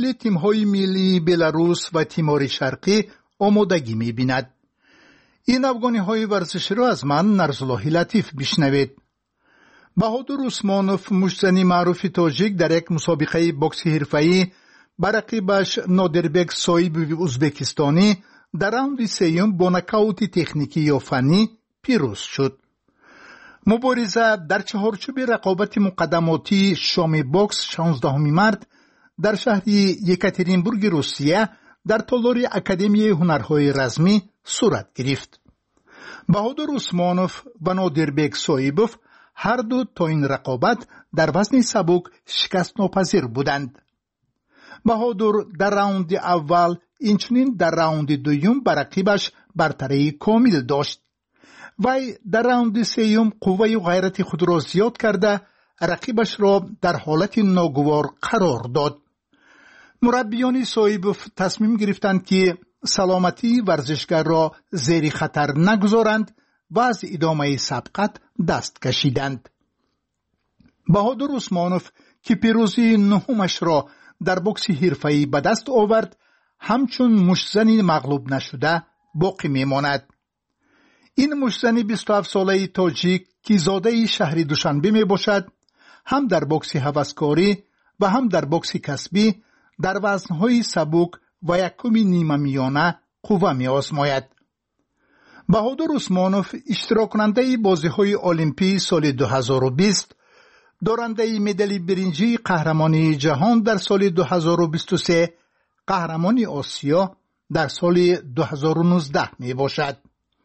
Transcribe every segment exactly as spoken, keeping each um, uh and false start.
مقابل تیم‌های ملی بلاروس و تیمور شرقی آمادگی می‌بیند. این افغانی‌های ورزشی را از من نرزالله لطیف بشنوید. بهادر عثمانوف مشتزنی معروف تاجیک در یک مسابقه بوکس حرفه‌ای بر رقیبش نادربک صایب ازبکستانی در راوند سوم با نکاوت تکنیکی یا فنی پیروز شد. مبارزه در چهارچوب رقابت مقدماتی شام بوکس شانزدهم مارت در شهر یکاترینبورگ روسیه در تالار اکادمی هنرهای رزمی صورت گرفت. بهادر عثمانوف و نادربک صایبوف هر دو تا این رقابت در وزن سبک شکست ناپذیر بودند. بهادر در راوند اول اینچنین در راوند دوم بر رقیبش برتری کامل داشت. وی در راوند سوم قوه و غیرت خود را زیاد کرده رقیبش را در حالت ناگوار قرار داد. مربیان صایبوف تصمیم گرفتند که سلامتی ورزشگر را زیر خطر نگذارند و از ادامه سبقت دست کشیدند. بهادر عثمانوف که پیروزی نهمش را در بوکس حرفه‌ای به دست آورد همچون مشتزنی مغلوب نشده باقی میماند. این مشتزنی بیست و هفت ساله تاجیک که زاده شهر دوشنبه می باشد هم در بوکس هوسکاری و هم در بوکس کسبی در وزنهای سبک و یکمی نیمه میانه قوه می آزماید. بهادر عثمانوف اشتراک کننده بازی‌های المپی سال دو هزار و بیست، دارنده مدال برنجی قهرمانی جهان در سال دو هزار و بیست و سه، قهرمانی آسیا در سال دو هزار و نوزده می باشد.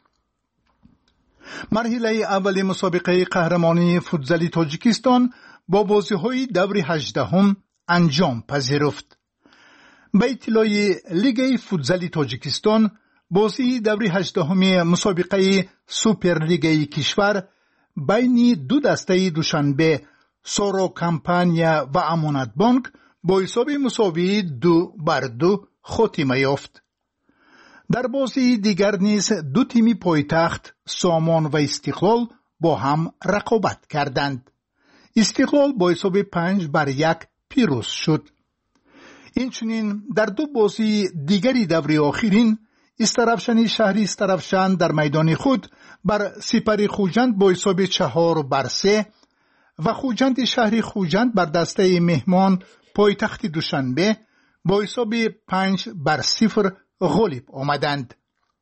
مرحله اول مسابقه قهرمانی فوتزال تاجیکستان با بازی‌های دور هجدهم انجام پذیرفت. به اطلاع لیگ فوتزال تاجیکستان بازی دور هجدهم مسابقه سوپر لیگ کشور بین دو دسته دوشنبه سورو کمپانیا و امانت بانک با حساب مساوی دو بر دو خاتمه یافت. در بازی دیگر نیز دو تیم پایتخت سامان و استقلال با هم رقابت کردند. استقلال با حساب پنج بر یک پیروز شد. اینچنین در دو بازی دیگری دوری آخرین استرافشان شهری استرافشان در میدان خود بر سپر خوجند با حساب چهار بر سه و خوجند شهری خوجند بر دسته مهمان پایتخت دوشنبه با حساب پنج بر صفر غالب آمدند.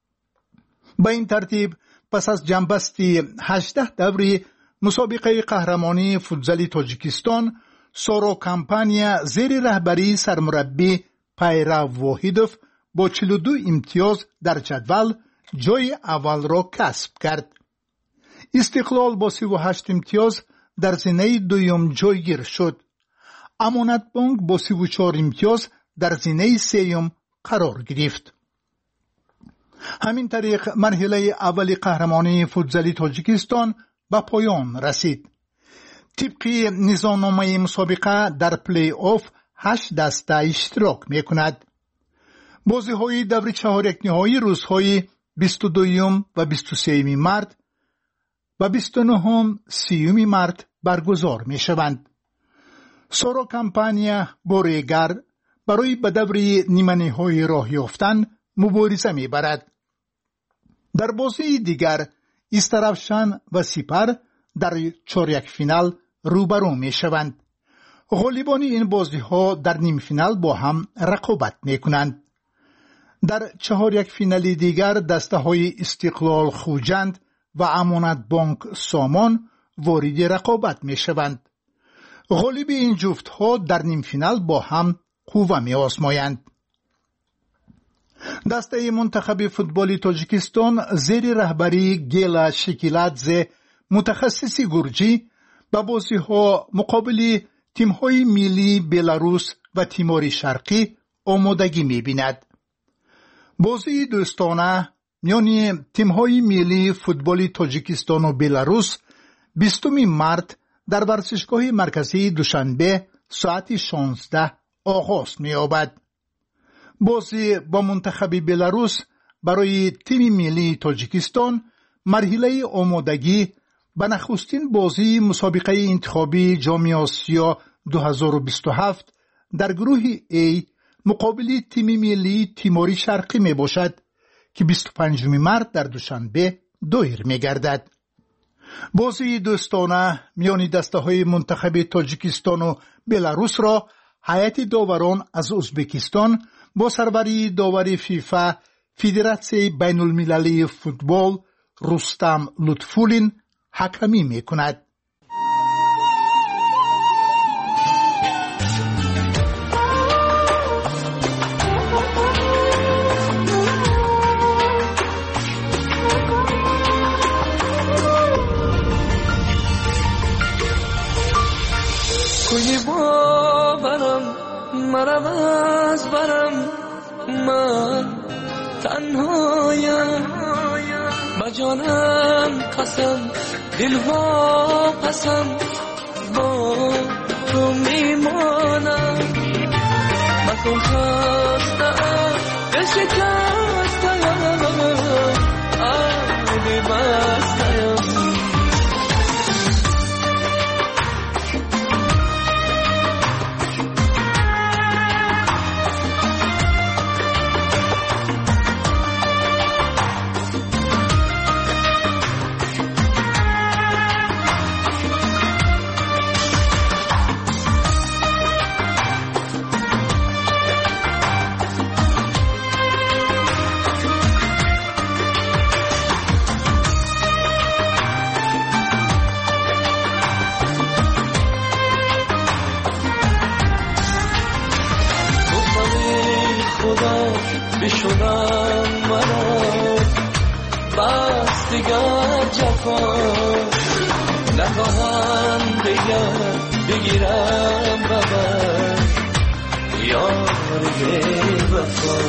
با این ترتیب پس از جنبستی هجده دوری مسابقه قهرمانی فوتزال تاجیکستان سورو کمپانیا زیر رهبری سرمربی پیرو واحدوف با چهل و دو امتیاز در جدول جای اول را کسب کرد. استقلال با سی و هشت امتیاز در زینه دوم جایگیر شد. امانت بانک با سی و چهار امتیاز در زینه سوم قرار گرفت. همین طریق مرحله اول قهرمانی فوتزال تاجیکستان به پایان رسید. طبق نظامنامه مسابقه در پلی آف هشت دسته اشتراک می کند. بازی های دور چهار یک نهایی روزهای بیست و دوم و بیست و سوم مارت و بیست و نهم سیوم مارت برگزار می شوند. سورو کمپانیا بوریگر برای به دوری نیمه نهایی راه یافتن مبارزه می برد. در بازی دیگر استرافشان و سپر در چهار یک فینال روبرو می شوند. غالبان این بازی ها در نیم فینال با هم رقابت می کنند. در چهار یک فینال دیگر دسته های استقلال خوجند و امانت بانک سامان وارد رقابت می شوند. غالب این جفت ها در نیم فینال با هم قوه می آزمایند. دسته منتخب فوتبال تاجیکستان زیر رهبری گیلا شکیلادزه متخصص گرجی با بازی ها مقابل تیم های ملی بلاروس و تیمور شرقی آمادگی می بیند. بازی دوستانه میان تیم های ملی فوتبال تاجیکستان و بلاروس بیستم مارت در ورزشگاه مرکزی دوشنبه ساعت شانزده آغاز می یابد. بازی با منتخب بلاروس برای تیم ملی تاجیکستان مرحله آمادگی به نخستین بازی مسابقه انتخابی جام آسیا دو هزار و بیست و هفت در گروه A مقابل تیم ملی تیموری شرقی می باشد که بیست و پنجم مارس در دوشنبه دایر می گردد. بازی دوستانه میان دسته‌های منتخب تاجیکستان و بلاروس را هیئت داوران از ازبکستان با سروری داور فیفا فدراسیون بین المللی فوتبال رستم لطفولین حکمی می کند. کوی باورم مرم از برم من تنهایم بجانم قسم دل وا قسم با تو میمانم مکن خستم دل شکستم آبی بستم بشونم منو بس دیگر جفا نخواهم دیگر بگیرم ببر یار وفا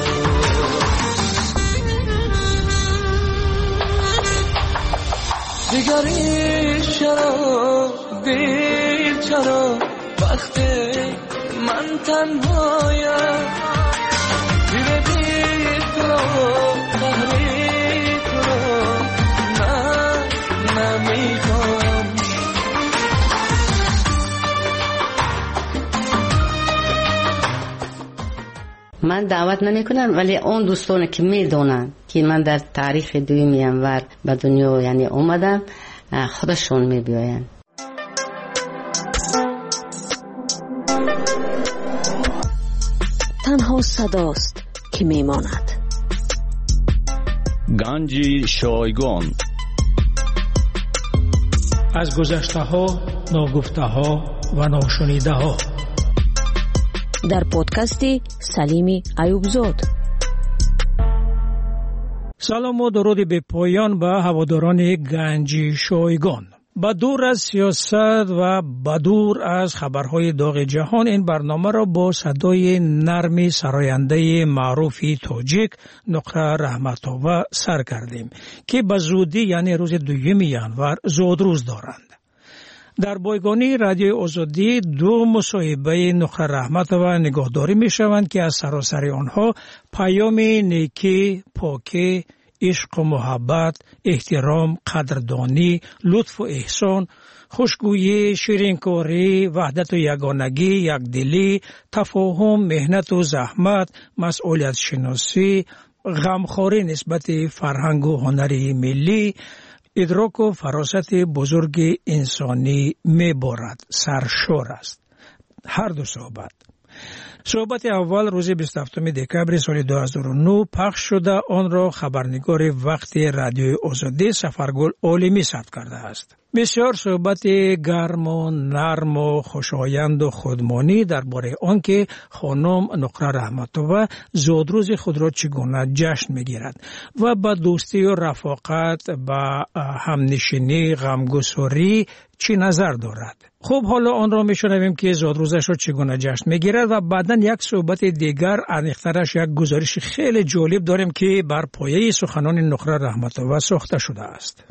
دیگری چرا دیر چرا وقتی من تنهایم من دعوت نمی کنم ولی اون دوستانی که می دونن که من در تاریخ دویم ینور به دنیا یعنی اومدم خودشون می بیاین. تنها صداست که می ماند. گنج شایگان از گذشته ها، ناگفته ها و ناشنیده ها در پادکستی سلیمی ایوبزاد. سلام و درود به پایان به هواداران گنج شایگان. با دور از سیاست و با دور از خبرهای داغ جهان این برنامه را با صدای نرم سراینده معروف تاجیک نقره رحمت‌آور سر کردیم که به زودی یعنی روز دوم ینور زودروز دارند. در بایگانی رادیوی آزادی دو مصاحبه نقره رحمت‌آور نگاهداری می شوند که از سراسر آنها پیام نیکی، پاکی، عشق و محبت، احترام، قدردانی، لطف و احسان، خوشگویی، شیرینکاری، وحدت و یگانگی، یکدلی، تفاهم، مهنت و زحمت، مسئولیت شناسی، غمخواری نسبت فرهنگ و هنر ملی، ادراک و فراست بزرگ انسانی می‌بارد. سرشار است. هر دو صحبت. صحبت اول روز بیست و هفتم دکبر سال دو هزار و نه پخش شده، آن را خبرنگار وقت رادیوی آزادی سفرگل عالمی ثبت کرده است. بسیار صحبت گرم و نرم و خوشایند و خودمانی درباره آنکه خانم نقره رحمت‌آور زادروز خود را چگونه جشن می‌گیرد و با دوستی و رفاقت با همنشینی غمگساری چی نظر دارد. خب حالا آن را میشنویم که زادروزش را چگونه جشن میگیرد و بعداً یک صحبت دیگر عمیق‌ترش یک گزارش خیلی جالب داریم که بر پایه سخنان نقره رحمت‌آور ساخته شده است.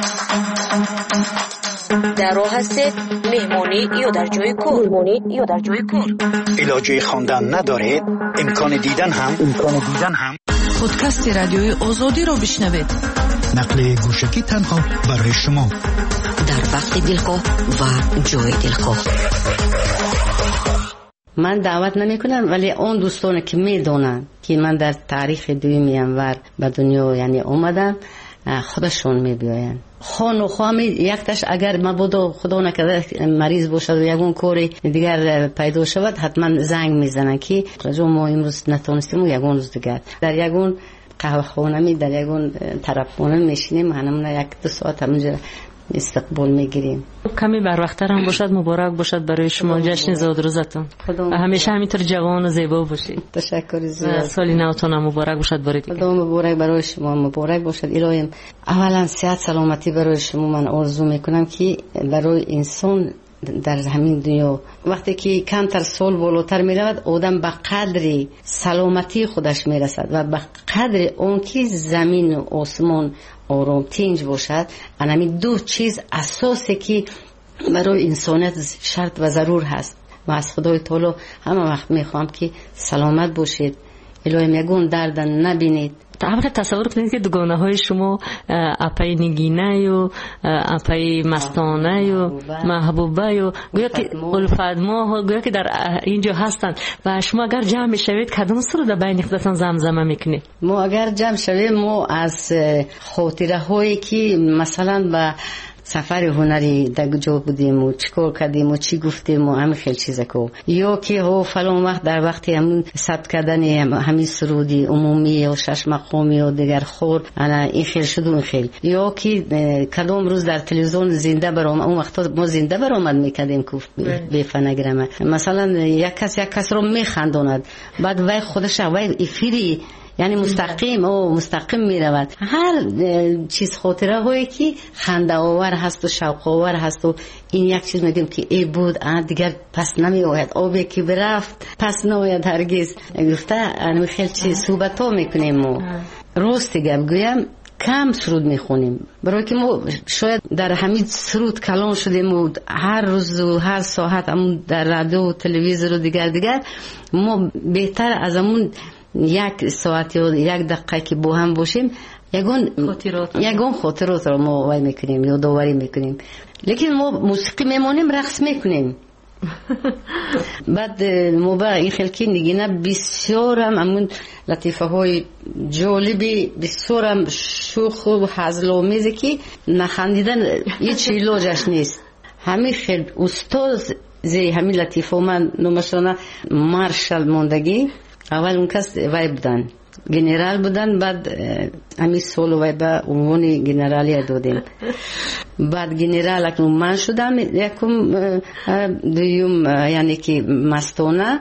در راه هستید مهمانی یا در جای کار مهمانی یا در جای کار علاجه خواندن ندارید امکان دیدن هم امکان دیدن هم پادکست رادیوی آزادی را بشنوید. نقل گوشکی تنها برای شما در وقت دلخواه و جای دلخواه. من دعوت نمی کنم، ولی اون دوستان که می دونن که من در تاریخ دومی انور به دنیا یعنی اومدم خودشون می بیاین. خان و خوامی یکتش اگر ما بودو خدا نکرده مریض باشد و یکون کوری دیگر پیدا شود حتما زنگ میزنن که رجوع ما امروز نتونستیم و یکون روز دیگر در یکون قهوه خانه می در یکون طرف خانه میشینیم، همون یک دو ساعت همونجا استقبال میگیریم. کمی بر وقت‌تر هم باشد مبارک باشد برای شما جشن زاد روزتون. همیشه همینطور جوان و زیبا باشید. تشکر زیاد. سال نوتون هم مبارک باشد برای دیگه. خدا مبارک برای شما، مبارک باشد. الهی اولا صحت سلامتی برای شما من آرزو میکنم که برای انسان در همین دنیا وقتی که کمتر سال بالاتر می رود آدم به قدر سلامتی خودش می رسد و به قدر اون که زمین و آسمان آرام تنج باشد. همین دو چیز اساسی که برای انسانیت شرط و ضرور هست و از خدای تعالی همه وقت می خواهم که سلامت باشید، الهی یگون درد نبینید. اول تصور کنید که دوگانه های شما اپای نگینه و اپای مستانه و محبوبه و گویا که الفدما گویا که در اینجا هستند و شما اگر جمع شوید کدام سر در بین خودتان زمزمه میکنید؟ ما اگر جمع شویم ما از خاطره هایی که مثلا به سفر هنری در جا بودیم و چیکار کردیم و چی گفتیم و همین خیلی چیزا کو یا که ها فلان وقت در وقتی همون ثبت کردن همین سرودی عمومی و شش مقامی و دیگر خور انا این خیلی شد و خیلی یا که کدام روز در تلویزیون زنده برام اون وقتا ما زنده برآمد میکردیم که به فنگرامه مثلا یک کس یک کس رو میخنداند بعد وای خودش وای افیری یعنی مستقیم او مستقیم می رود. هر چیز خاطره هایی که خنده آور هست و شوق آور هست و این یک چیز میگیم که ای بود دیگر پس نمی آید، آبی که برفت پس نمیاد هرگز. گفته انا خیلی چیز صحبت ها میکنیم و راست گپ گویم کم سرود میخونیم برای که ما شاید در همین سرود کلان شدیم و هر روز و هر ساعت همون در رادیو و تلویزیون و دیگر دیگر ما بهتر از همون یک ساعت یا یک دقیقه که با هم باشیم یگون خاطرات یگون خاطرات رو ما وای میکنیم یا داوری میکنیم. لیکن ما موسیقی میمونیم رقص میکنیم. بعد ما با این خلکی نگینه بسیار هم همون لطیفه های جالبی بسیار هم شوخ و هزل و میزه که نخندیدن هیچ علاجش نیست. همین خیلی استاد زی همین لطیفه من نمشانه مارشال موندگی اول اون کس وای بودن گنرال بودن بعد همین سولو وای به عنوان گنرالی دادیم بعد گنرال اکنون من شدم یکم دویم یعنی که مستانه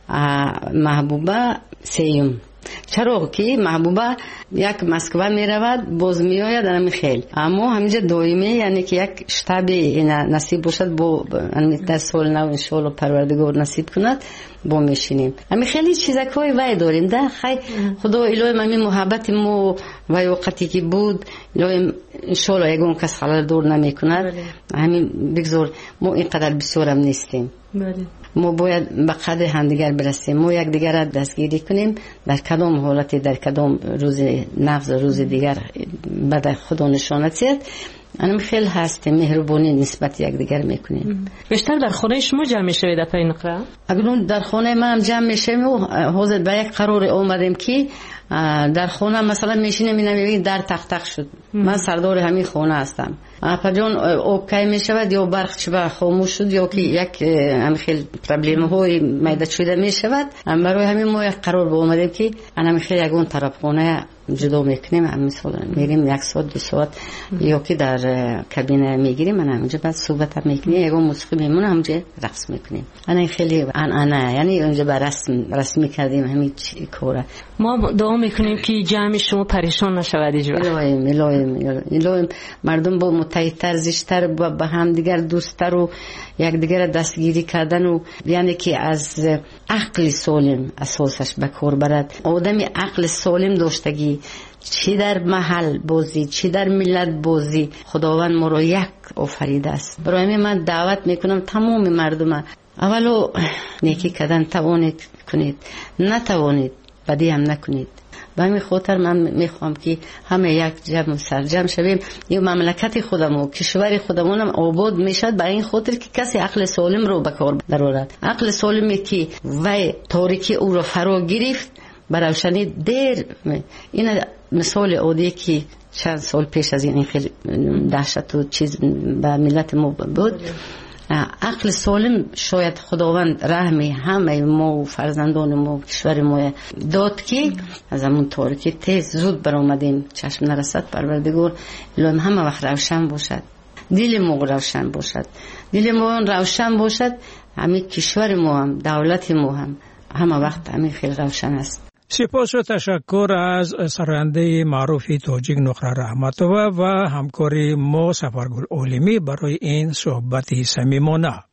محبوبه سیم چرا که محبوبه یک مسکوه می رود باز می آید همین خیلی اما همینجا دائمی یعنی که یک شتابی نصیب باشد با در سال نو انشاءالله پروردگار نصیب کند با میشینیم همین خیلی چیزکای وای داریم ده خیلی خدا الهی من محبت مو وای وقتی که بود الهی انشاءالله یگون کس خلال دور نمی کند همین بگذار ما اینقدر بسیارم نیستیم ما باید به قدر همدیگر برسیم ما یک دیگر را دستگیری کنیم در کدام حالتی در کدام روز نفس روز دیگر بعد خدا نشانتیت انم خیلی هستیم مهربانی نسبت یک دیگر میکنیم. بیشتر در خانه شما جمع میشوید در پای نقره؟ اگرون در خانه من جمع میشیم و حاضر به یک قرار اومدیم که در خانه مثلا میشینیم میبینیم در تخت تخت شد من سردار همین خانه هستم پجان اوکی میشود یا برق چه خاموش شد یا که یک هم خیلی پرابلم های میداد شده میشود برای همین ما یک قرار با اومدیم که انا خیلی یگون طرف خانه جدا میکنیم هم مثلا میریم یک ساعت دو ساعت یا که در کابینه میگیریم من همونجا بعد صحبت هم میکنیم یگون موسیقی میمونه همونجا رقص میکنیم انا خیلی ان انا یعنی اونجا بر رسم رسمی کردیم همین کاره ما دعا میکنیم که جمع شما پریشان نشود هیچ وقت. الهی الهی الهی مردم با متحدتر زیشتر با هم دیگر دوستتر و یک دیگر دستگیری کردن و یعنی که از عقل سالم اساسش به کار برد آدمی عقل سالم داشتگی چی در محل بازی چی در ملت بازی خداوند ما رو یک آفریده است. برای من دعوت میکنم تمام مردم اولو نیکی کردن توانید کنید نتوانید بدی هم نکنید به همین خاطر من میخوام که همه یک جمع سرجم شویم. این مملکت خودم و کشور خودمونم آباد میشد به این خاطر که کسی عقل سالم رو به کار درآورد. عقل سالمی که وی تاریکی او رو فرا گرفت به روشنی دیر. این مثال عادی که چند سال پیش از این خیلی دهشت و چیز به ملت ما بود. عقل سالم شاید خداوند رحمی همه ما و فرزندان ما و کشور ما داد که از همون تاریکی تیز زود برآمدیم. چشم نرسد پروردگار لام همه وقت روشن باشد، دل ما روشن باشد، دل ما روشن باشد، همین کشور ما هم دولت ما هم همه وقت همین خیلی روشن است. سپاس و تشکر از سراینده معروف تاجیک نقره رحمتوه و همکاری ما سفرگل عالمی برای این صحبت صمیمانه.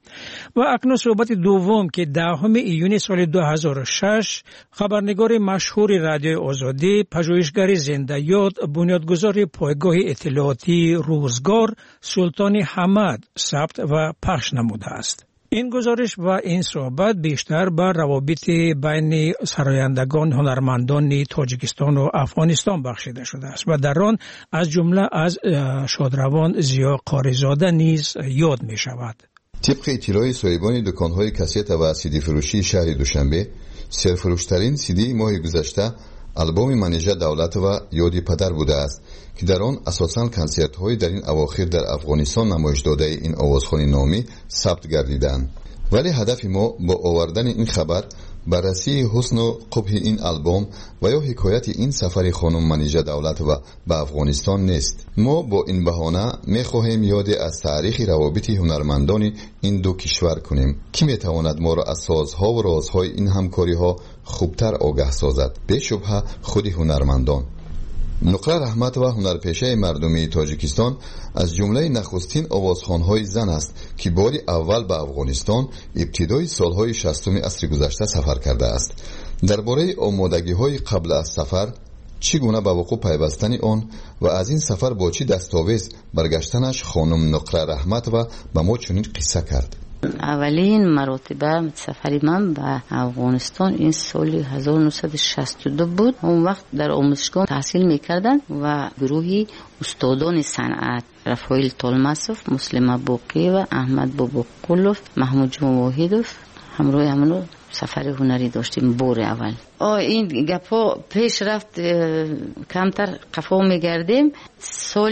و اکنون صحبت دوم که دهم ایون سال دو هزار و شش خبرنگار مشهور رادیوی آزادی، پژوهشگر زنده یاد، بنیادگذار پایگاه اطلاعاتی روزگار سلطان حمد ثبت و پخش نموده است. این گزارش و این صحبت بیشتر بر روابط بین سرایندگان هنرمندان تاجیکستان و افغانستان بخشیده شده است و در آن از جمله از شادروان زیا قاریزاده نیز یاد می شود. طبق اطلاع صاحبان دکان‌های کاست و سیدی فروشی شهر دوشنبه، سرفروشترین سیدی ماه گذشته آلبوم منیژه دولت و یادی پدر بوده است که در آن اساساً کنسرت‌های در این اواخر در افغانستان نمایش داده این آوازخوانی نامی ثبت گردیدند. ولی هدف ما با آوردن این خبر بررسی حسن و قبح این آلبوم و یا حکایت این سفر خانم منیژه دولت و به افغانستان نیست. ما با این بهانه می‌خواهیم یاد از تاریخ روابط هنرمندان این دو کشور کنیم که می‌تواند ما را از سازها و رازهای این همکاری‌ها خوبتر آگاه سازد. به شبهه خود هنرمندان. نقره رحمت و هنرپیشه مردمی تاجیکستان از جمله نخستین آوازخوان‌های زن است که بار اول به افغانستان ابتدای سالهای شصتم عصر گذشته سفر کرده است. درباره آمادگی‌های قبل از سفر، چگونه به وقوع پیوستن آن و از این سفر با چه دستاویز برگشتنش خانم نقره رحمت و به ما چنین قصه کرد. اولین مرتبه سفری من به افغانستان این سال هزار و نهصد و شصت و دو بود. اون وقت در آموزشگاه تحصیل میکردن و گروهی استادان صنعت رفایل طالماسوف، مسلم باقی و احمد باباقولوف، محمود جون واحدوف همراه همونو سفر هنری داشتیم بور اول. آه این گپا پیش رفت کمتر قفا میگردیم. سال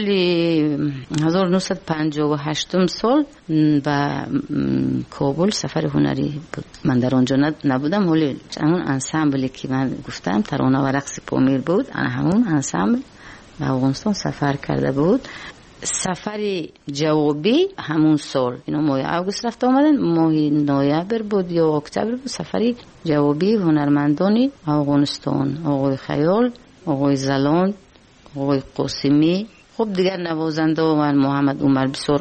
هزار و نهصد و پنجاه و هشت سال به کابل سفر هنری بود. من در آنجا نبودم ولی همون انسامبلی که من گفتم ترانه و رقص پامیر بود، همون انسامبل به افغانستان سفر کرده بود. سفر جوابی همون سال، اینو ماه اوگوست رفت آمدن، ماه نوامبر بود یا اکتبر بود. سفری جوابی هنرمندانی افغانستان، آقای خیال، آقای زلان، آقای قاسمی، خب دیگر نوازنده و محمد عمر بسیار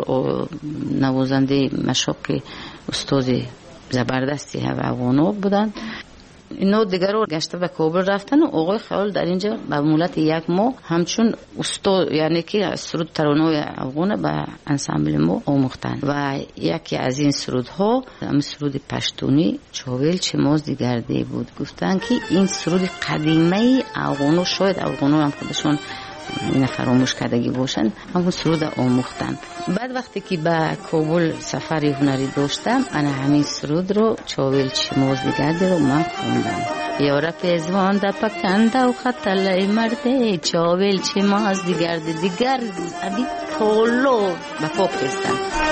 نوازنده مشاق استاد زبردستی هم افغانا بودن. اینا دیگر رو گشته به کابل رفتن و آقای خیال در اینجا به مولت یک ماه همچون استاد یعنی که سرود ترانه‌های افغان به انسامبل ما آموختن و یکی از این سرودها هم سرود پشتونی چاویل چماز دیگرده بود. گفتن که این سرود قدیمی افغانو، شاید افغانو هم خودشون این فراموش کردگی باشن، همون سرود آموختن. بعد وقتی که به کابل سفری هنری داشتم، انا همین سرود رو چاویل چماز دیگرده رو من خوندم. یارا پیزوان دا پکنده و خطلای مرده، چاویل چماز دیگرده دیگر ابی تولو به پاک پیستن.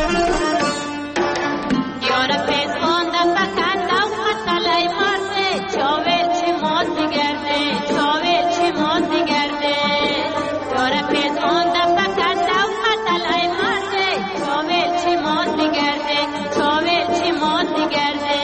یارا پیزوان دا پکنده و خطلای مرده، چاویل چماز دیگرده، چاویل چماز دیگرده. یارا پیزوان دا پکنده و خطلای مرده، چاویل چماز دیگرده، چاویل چماز دیگرده.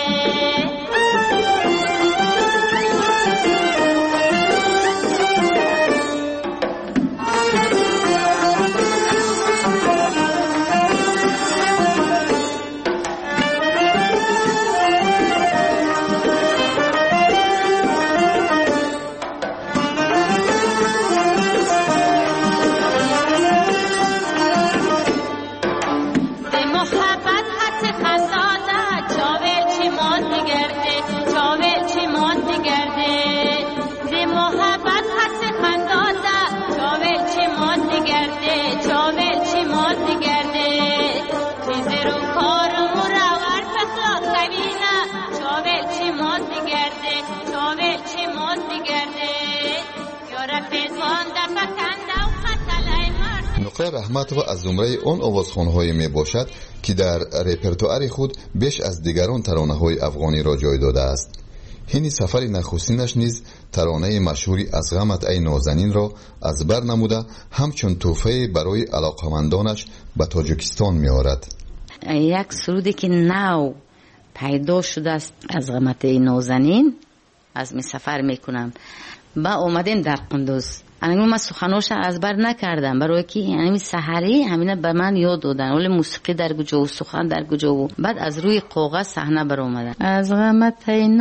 نقره رحمت و از زمره اون آوازخوان‌های می باشد که در رپرتوار خود بیش از دیگران ترانه‌های افغانی را جای داده است. این سفر نخستینش نیز ترانه مشهوری از غمت ای نازنین را از بر نموده همچون تحفه برای علاقمندانش به تاجیکستان می آورد. یک سرودی که نو پیدا شده است از غمت ای نازنین از می سفر می کنم با اومدین در قندوز. انا من سخنوش از بر نکردم برای که یعنی سحری همینه به من یاد دادن ولی موسیقی در کجا و سخن در کجا و بعد از روی قوقا صحنه بر اومدن از غمت ای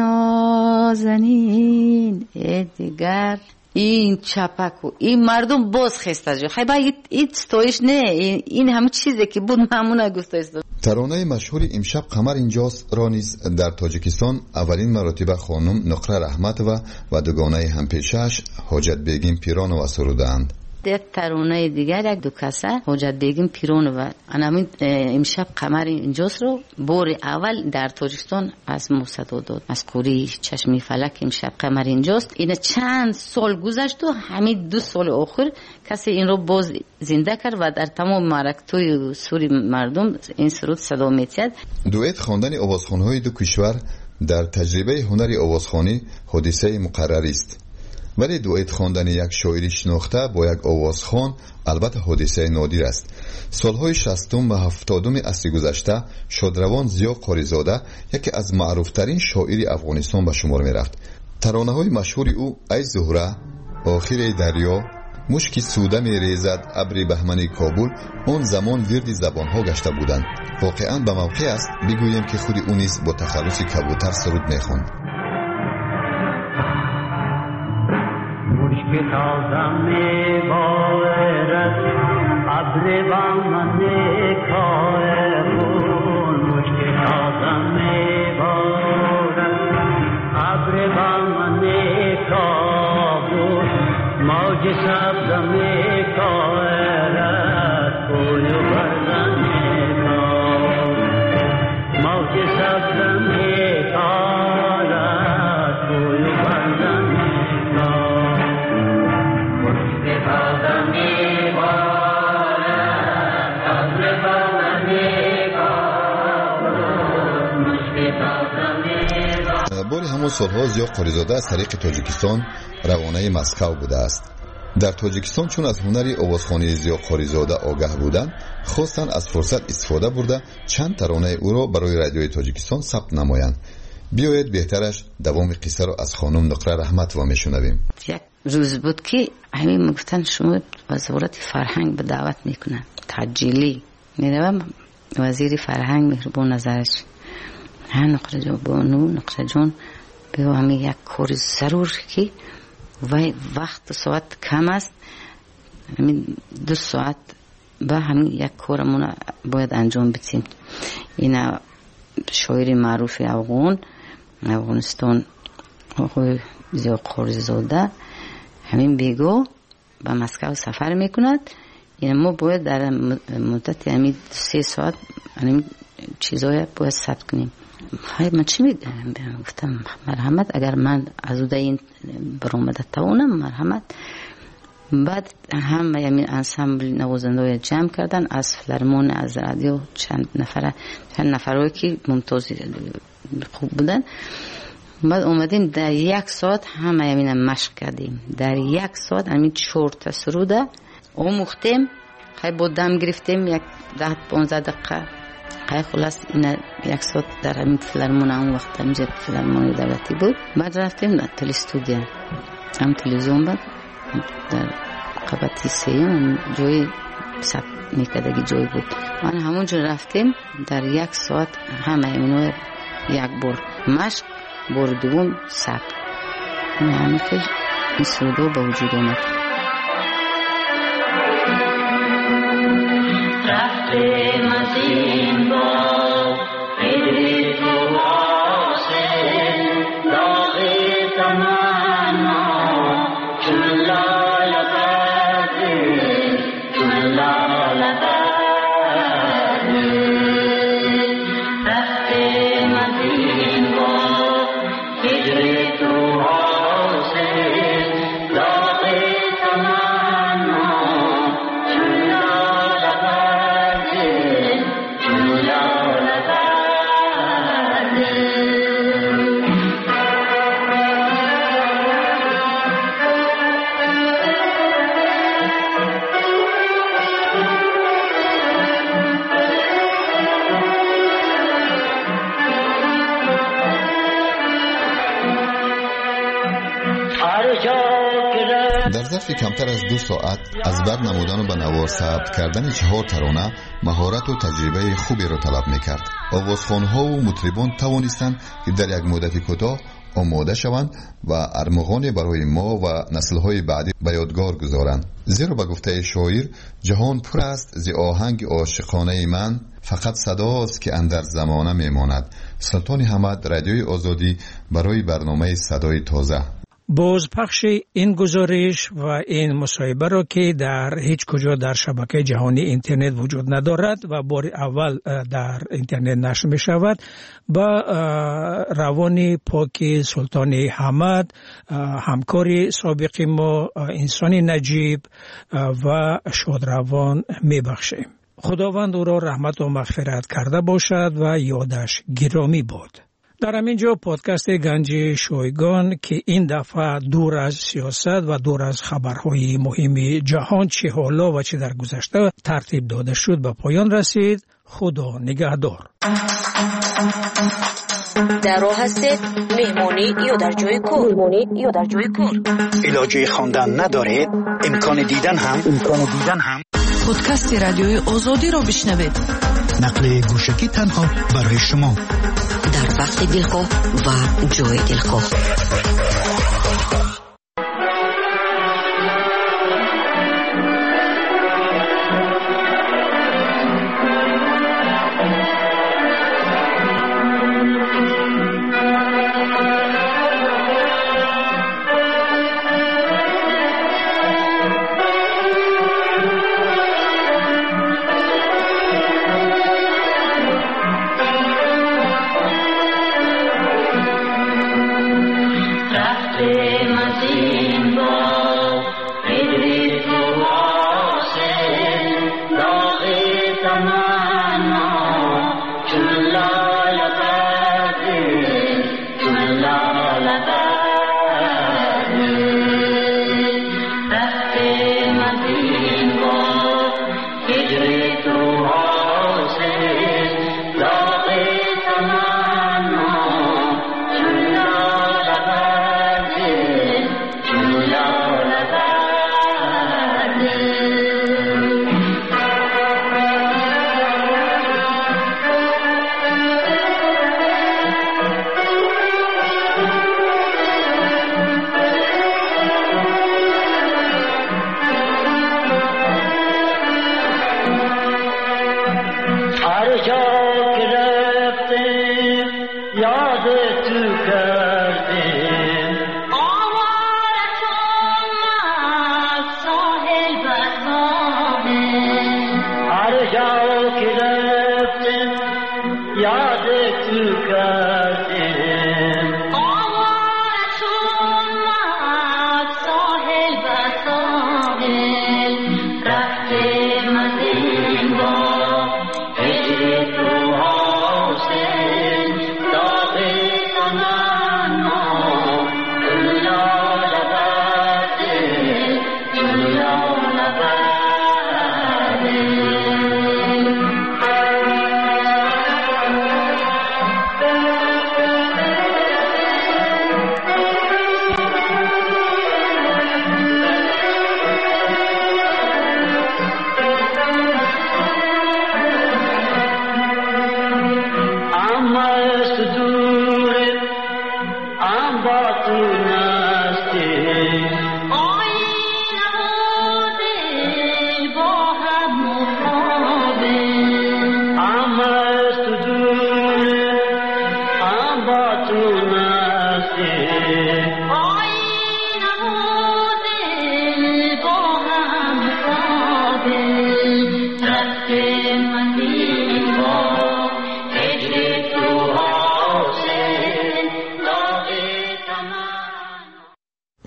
نازنین ای دیگر این چپک و این مردم باز خسته جو خیلی باید این ستایش نه این همه چیزی که بود همونه گفته است. ترانه مشهور امشب قمر اینجاست را نیز در تاجیکستان اولین مرتبه خانم نقره رحمت و و دوگانه همپیشش حاجت بیگم پیرانو سرودند. در ترانه دیگر یک دو کسه حاجت بیگم پیرانو و همین امشب قمر اینجاست رو بار اول در تاجیکستان از موسیقی داد از کوری چشمی فلک امشب قمر اینجاست. این چند سال گذشت و همین دو سال آخر کسی این رو باز زنده کرد و در تمام معرکت‌های سوری مردم این سرود صدا می‌تید. دوئت خواندن آوازخوان‌های دو کشور در تجربه هنر آوازخوانی حادثه مقرری است. ولی دوئت خواندن یک شاعری شناخته با یک آوازخوان البته حادثه نادر است. سالهای شصتم و هفتادم عصر گذشته شادروان ضیا قاریزاده یکی از معروفترین شاعری افغانستان به شمار می رفت. ترانه‌های مشهور او ای زهره، آخر دریا، مشکی سوده می ریزد، ابر بهمن کابل آن زمان ورد زبانها گشته بودند. واقعا به موقع است بگوییم که خود او نیز با تخلص کبوتر سرود می خواند. مشک تازه می بارد ابر بهمن کابل مشک تازه می بارد ابر بهمن کابل موج سبز می کارد کوی بردن کابل موج سبز می کارد کوی بردن باری همون سالها ضیا قاریزاده از طریق تاجیکستان روانه مسکو بوده است. در تاجیکستان چون از هنری آوازخوانی ضیا قاریزاده آگاه بودند خواستند از فرصت استفاده برده چند ترانه او را برای رادیوی تاجیکستان ثبت نمایند. بیایید بهترش دوام قصه را از خانم نقره رحمت و میشنویم. یک روز بود که همین مگفتن شما وزارت فرهنگ به دعوت میکنن تجیلی میروم وزیر فرهنگ مهربان نظرش ها نقره جان بانو نقره جان بگو همین یک کار ضرور که و وقت ساعت کم است همین دو ساعت با همین یک کارمون باید انجام بدیم. این شاعر معروف افغان افغانستان آقای ضیا قاریزاده همین بیگو به مسکو سفر میکند. این ما باید در مدت همین سه ساعت همین چیزای باید ثبت کنیم. های من چی میگم؟ گفتم مرحمت اگر من از اون این برآمده توانم مرحمت. بعد هم همین انسامبل نوازنده جمع کردن از فیلارمون از رادیو چند نفر چند نفرایی که ممتاز خوب بودن. بعد اومدیم در یک ساعت همه همین مشق کردیم. در یک ساعت همین چهار تا سروده آموختیم. خیلی با دم گرفتیم یک ده پانزده دقیقه. خیلی خلاص این یک ساعت در همین فیلارمون اون وقت همینجا فیلارمون دولتی بود. بعد رفتیم در تلستودیا هم تلویزیون بود در قبطی سیم جای سب میکدگی جای بود. من همونجا رفتیم در یک ساعت همه همینو یک بار مشق بار دوم سب این همین که این سودو به وجود آمد. رفتیم از این با ایدی تو آسه داغی تمنا چون لال بردی چون لال بردی رفتیم از این با ایدی تو آسه داغی در ظرف کمتر از دو ساعت از بر نمودن و به نوار ثبت کردن چهار ترانه مهارت و تجربه خوبی را طلب میکرد. آوازخوان‌ها و مطربان توانستند که در یک مدت کوتاه آماده شوند و ارمغان برای ما و نسل‌های بعدی به یادگار گذارند. زیرا به گفته شاعر جهان پر است ز آهنگ عاشقانه من، فقط صداست که اندر زمانه میماند. سلطان حمد، رادیوی آزادی، برای برنامه صدای تازه. بازپخش این گزارش و این مصاحبه را که در هیچ کجا در شبکه جهانی اینترنت وجود ندارد و بار اول در اینترنت نشر می شود، با روان پاک سلطان حمد، همکار سابق ما، انسان نجیب و شادروان می بخشیم. خداوند او را رحمت و مغفرت کرده باشد و یادش گرامی باد. در همینجا پادکست گنج شایگان که این دفعه دور از سیاست و دور از خبرهای مهم جهان چه حالا و چه در گذشته ترتیب داده شد به پایان رسید. خدا نگهدار. در راه هستید مهمانی یا در جای کار؟ مهمانی یا در جای کار؟ علاجه خواندن ندارید؟ امکان دیدن هم امکان دیدن هم پادکست رادیوی آزادی را بشنوید. نقل گوشکی تنها برای شما در وقت دلخواه و جای دلخواه. رفته مسیح